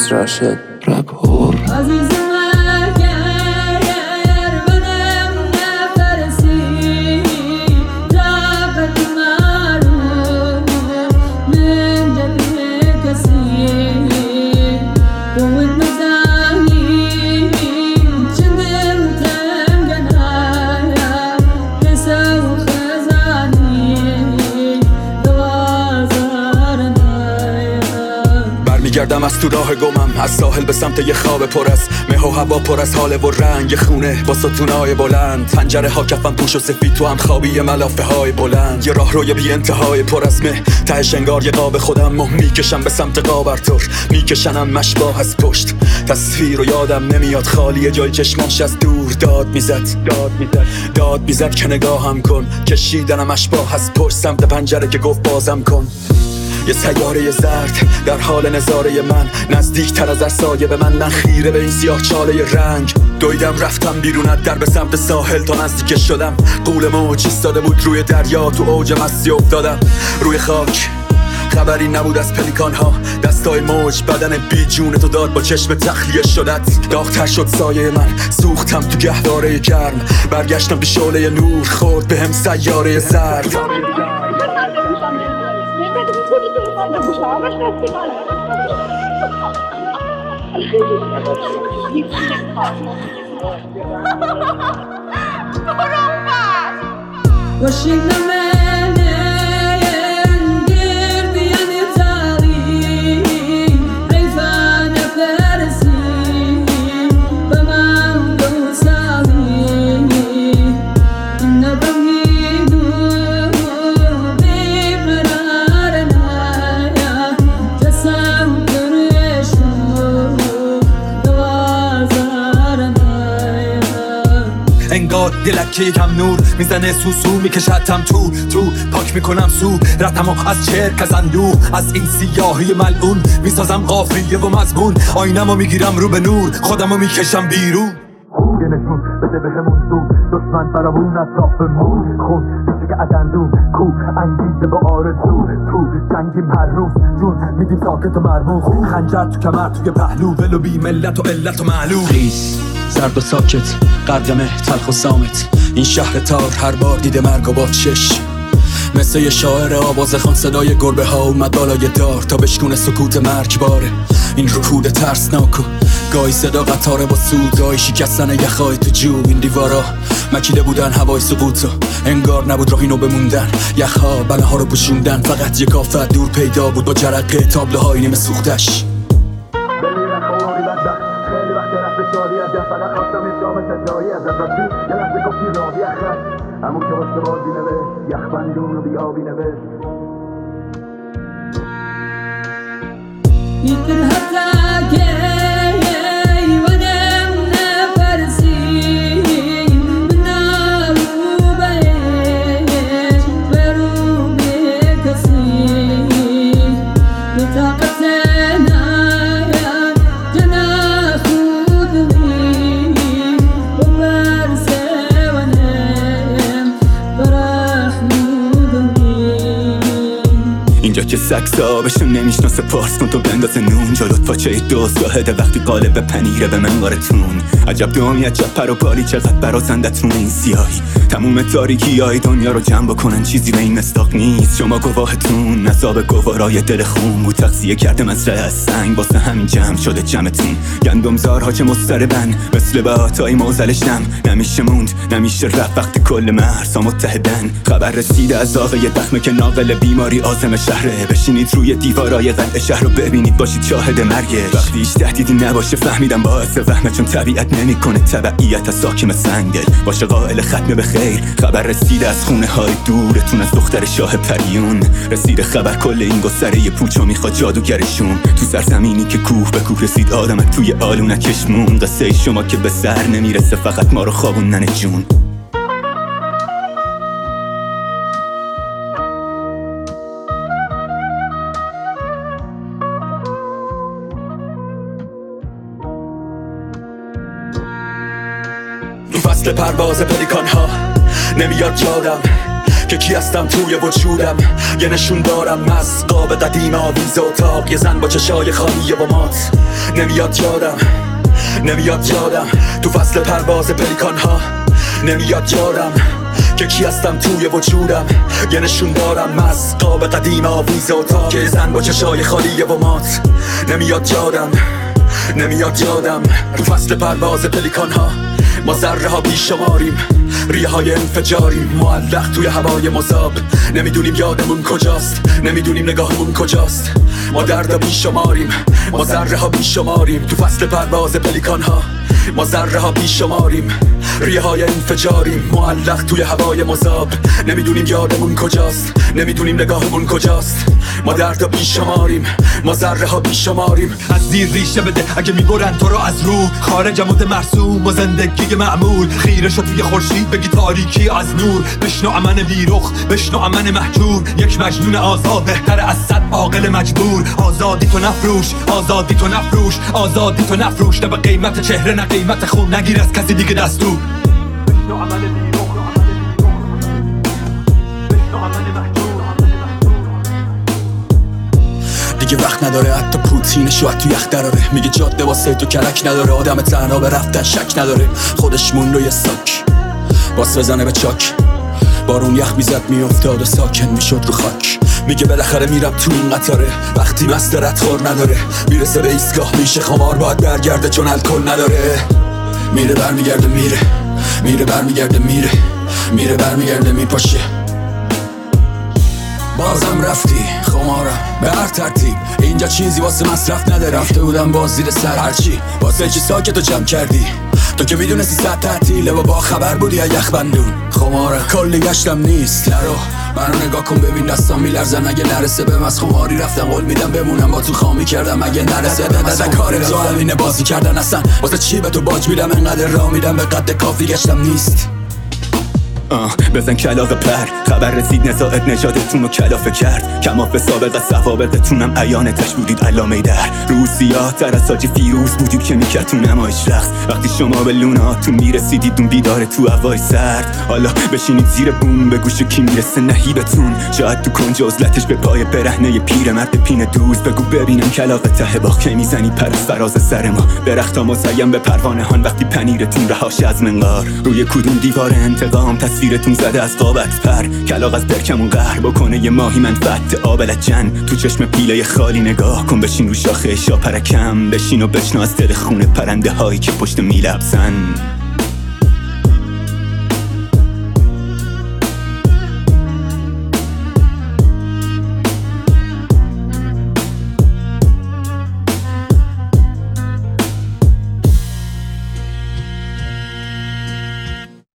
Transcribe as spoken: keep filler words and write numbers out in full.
عزیز راشد رپور گردم از تو راه گمم، از ساحل به سمت یه خواب پر از مه و هوا، پر از حاله و رنگ خونه با ستونای بلند، پنجره ها کفن پوش و سفید، تو هم خوابی ملافه های بلند، یه راه روی بی انتهای پر از مه، تهش انگار یه قاب خودم مه میکشم به سمت قابرتور، میکشنم مشباه از پشت، تصویر و یادم نمیاد خالیه، جای چشماش از دور داد میزد داد میزد داد میزد که نگاهم کن، کشیدنم اشباه از پشت سمت پنجره که گفت بازم کن. یه سیاره زرد در حال نظاره من، نزدیک تر از هر سایه به من، من خیره به این سیاه چاله رنگ، دویدم رفتم بیرون از در به سمت ساحل، تا نزدیک شدم قول موج ایستاده بود روی دریا، تو اوج مستی افتادم روی خاک، خبری نبود از پلیکان ها، دستای موج بدن بی جون تو داد با چشم تخلیه شدت، داغ‌تر شد سایه من، سوختم تو گهواره گرم، برگشتم به شعله نور، خورد به هم سیاره زرد. انگار دلکه یکم نور میزنه، سوسو میکشتم تو تو پاک میکنم سو رتمو از چرک از اندوه، از این سیاهی ملعون میسازم قافیه و مضمون، آینمو میگیرم رو به نور، خودمو میکشم بیرون، یه نشون بده بهمون زود، دشمن برامون اطرافمون، خون میشه که از اندون کو انگیزه با آرزو، تو جنگیم هر روز جون میدیم ساکت و مرموز، خنجر تو کمر توی پهلو، ولو بی ملت و علت و معلوم، خیز سرد و ساکت قدمه تلخ و سامت، این شهر تار هر بار دیده مرگ و با چش، مثل یه شاعر آوازه خان صدای گربه ها اومد بالای دار تا بشکونه سکوت مرگباره، این رکود ترسناک و گاهی صدا قطاره با سود، گاهی شکستن یخای تو جو، این دیوارا مکیده بودن هوای سقوطو، انگار نبود راه اینو بموندن، یخها بله ها رو پوشوندن، فقط یک آفت دور پیدا بود با جرقه تابلوهای نیمه سوختش. فقط خواستم این جام تجایی از رفتی یه لحظه گفتی راوی اخر همون که واسه بازی نوشت یخ بندون و بیابی نوشت يمكن حتى جاي وانا منافرسي من نار وبيش غيرو بكسي بطاقتنا يا جناح خذني ومرسى ونام فرح مدني. اینجا که سگ صاحبشون نمیشناسه پارس کن تو بنداز نون، جلوت پاچه دوست شاهده وقتی قالب پنیره به منقارتون، عجب دامی عجب پر و پالی چقدر برازندتون این سیاهی، تموم تاریکی های دنیا رو جمع بکنن چیزی به این مصداق نیست، شما گواهتون نصاب گوارای دل خون بود، تغذیه کرده مزرعه از سنگ واسه همین جمع شده جمعتون، گندمزارها که مضطربن مثل بهاتای موزلشم، نمیشه موند نمیشه رفت وقتی کل مرسا متحدن، خبر رسیده از آقای دخمه که ناقل بیماری آزم شهره، بشینید روی دیوارای قلعه شهر رو ببینید باشید شاهد مرگش، وقتی هیچ تهدیدی نباشه فهمیدم باعث وهمه، چون طبیعت نمیکنه تبعیت از ساکم سنگل، باشه قائل ختمه به خیر، خبر رسیده از خونه های دورتون از دختر شاه پریون، رسیده خبر کل این گستره ی پوچو میخواد جادوگرشون، تو سرزمینی که کوه به کوه رسید آدمک توی آلونکش مون، قصه شما که به سر نمیرسه فقط ما رو خوابوندن جون. فصل پرواز پلیکان ها نمیاد یادم، که کی هستم توی وجودم. یه نشون دارم از قاب قدیم آویز اتاق، یه زن با چشای خالی و مات. نمیاد یادم نمیاد یادم تو فصل پرواز پلیکان ها. نمیاد یادم که کی هستم توی وجودم. یه نشون دارم از قاب قدیم آویز اتاق، که زن با چشای خالی و مات. نمیاد یادم نمیاد یادم تو فصل پرواز پلیکان ها. ما ذره ها بیشماریم، ریه های انفجاریم، معلق توی هوای مذاب. نمیدونیم یادمون کجاست، نمیدونیم نگاهمون کجاست. ما درد بیشماریم، ما ذره ها بیشماریم تو فصل پرواز پلیکان ها. ما ذره ها بیشماریم، ریه های انفجاریم، معلق توی هوای مذاب. نمیدونیم یادمون کجاست، نمیدونیم نگاهمون کجاست. ما درد بیشماریم، ما ذره ها بیشماریم. از زیر ریشه بده اگه میبرن تو رو از رو، خارج مد مرسوم و زندگی معمول. خیره شد توی خورشید بگی تاریکی از نور. بشنو امن بیرخ، بشنو امن محجور. یک مجنون آزاد بهتر از صد عاقل مجبور. آزادی تو نفروش، آزادی تو نفروش، آزادی تو نفروش. نه به قیمت چهره نه قیمت خون، نگیر از کسی دیگه دستور. بشنو امن بیرخ، بشنو امن محجور. دیگه وقت نداره حتی پوتینش رو تو یخ دراره. میگه جاده واسه تو کرک نداره، آدم تنها به رفتن شک نداره. خودش مون روی ساک باس بزنه به چاک، بارون یخ میزد میافتاد و ساکن میشد رو خاک. میگه بالاخره میرم تو این قطاره، وقتی مست ردخور نداره. میرسه به ایستگاه میشه خمار، باید برگرده چون الکل نداره. میره برمیگرده میره، میره برمیگرده میره، میره برمیگرده میپاشه. بازم رفتی خمارم به هر ترتیب، اینجا چیزی واسه مصرف نداره. رفته بودم باز زیر سر هرچی، واسه چی ساکتو جمع کردی؟ تو که میدونستی صد تعطیله و با خبر بودی از یخ بندون. خمارم کلی گشتم نیست، نرو منو نگاه کن ببین دستم میلرزن. اگه نرسه بهم از خماری رفتم، قول میدم بمونم با تو خامی کردم. اگه نرسه مثلا کار تو همینه بازی کردن اصلا. واسه چی به تو باج میدم انقدر راه میدم، به قد کافی گشتم نیست. آه بزن کلاغ پر، خبر رسید نزاعت نژادتون رو کلافه کرد. کماف سابقه سوابقتونم عیانتش بودید علامه در. روسیا تر از حاجی فیروز بودید که میکرد تو نمایش رقص. وقتی شما به لوناتون میرسیدید اون بیداره تو هوای سرد. حالا بشینید زیر بوم به گوش کی میرسه نهیبتون. شاید تو کنج عزلتش به پای برهنه پیرمرد پین دوز. بگو ببینم کلاغ ته باغ که میزنی پر از فراز سر ما. درختا مزیم به پروانه هان وقتی پنیرتون رهاشه از منقار. روی کدوم دیوار انتقام تصویرتون زده از قابت پر. کلاغ از برکمون قهر بکنه یه ماهی منفعت آبلجن. تو چشم پیله خالی نگاه کن، بشین رو شاخه شاپرکم. بشین و بشنو از دل خونه پرنده هایی که پشت میلبزن.